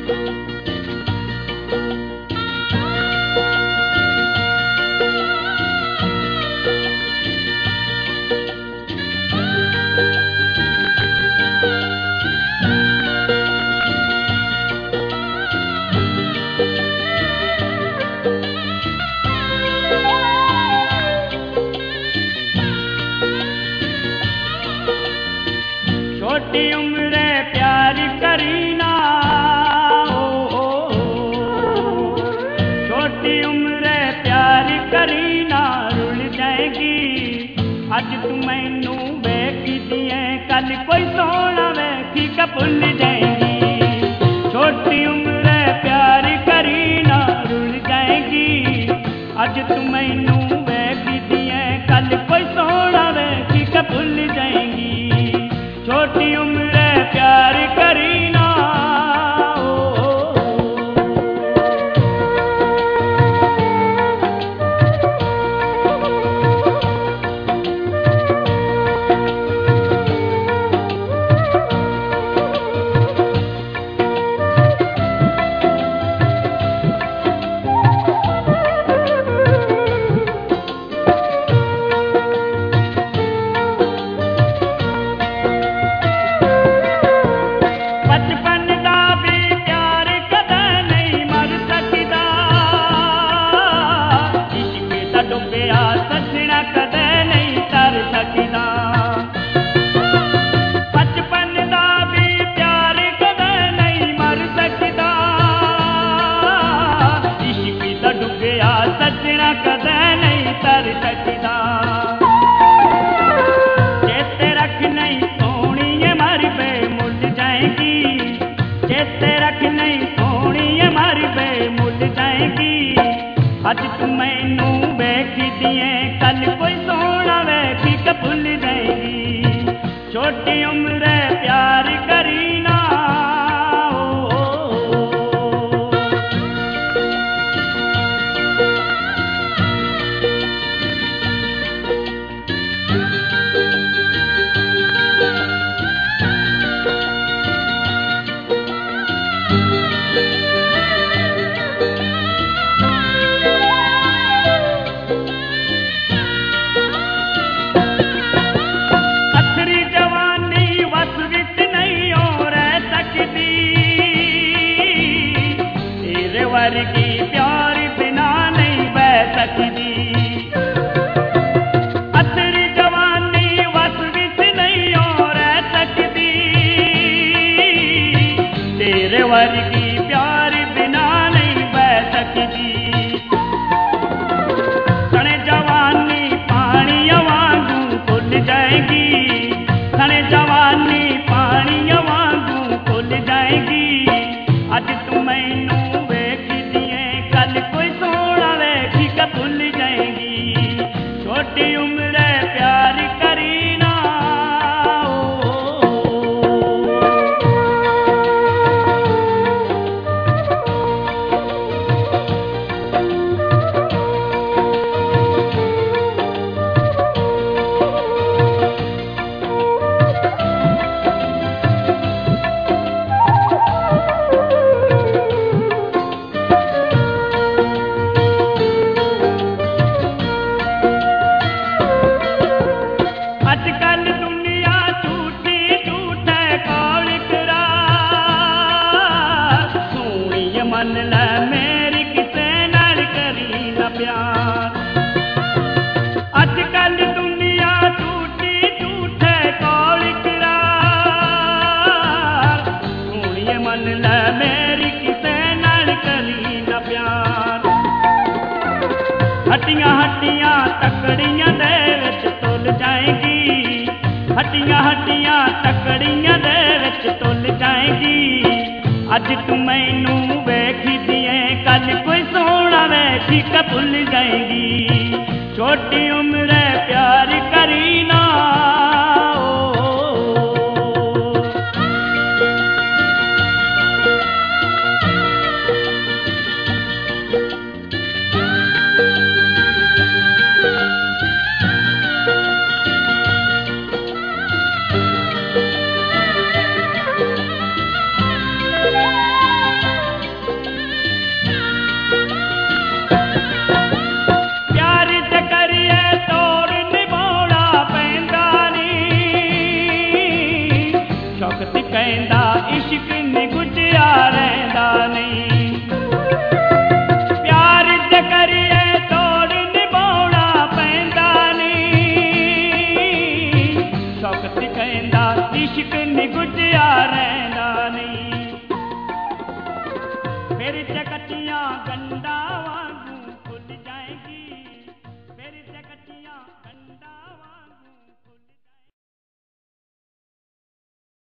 छोटी उम्र प्यार करीना, छोटी उम्र प्यार करीना रुल जाएगी। अज तू मैनू वेखी दिए कल कोई सोना वेखी के भुल जाएगी। छोटी उम्र प्यार करीना रुल जाएगी। अज तू मैनू वेखी दिए कल कोई सोना वेखी के भुल जाएगी। छोटी उम्र प्यार करीना। अज तू मैनू वेखी दिए कल कोई सोना वेखी के भुल जाएगी। छोटी उम्र प्यार करीना। वर्गी प्यार बिना नहीं बह सकती। अतरी जवानी वस विच नहीं और रह सकती। तेरे वर्गी प्यार बिना नहीं बह सकती। सने जवानी पानी वांगू भुल जाएगी। सने जवानी पानी वांगू भुल जाएगी। अज तू मैनू कल कोई सोना वेखी के भुल जाएगी। छोटी उम्र प्यार करीना। मन लै मेरी किसे नाल करी ना प्यार। अजकल दुनिया झूठी झूठे कौल करार। सोनिए मन लै मेरी किसे नाल करी ना प्यार। हट्टियां हट्टियां तकड़ियां दे विच तुल जाएगी। हट्टियां हट्टियां तकड़ियां दे विच तुल जाएगी। अज तू मैनू वेखी दिए कल कोई सोना वेखी के भुल जाएगी। छोटी उम्र प्यार करीना। फिर चकतियां गंडा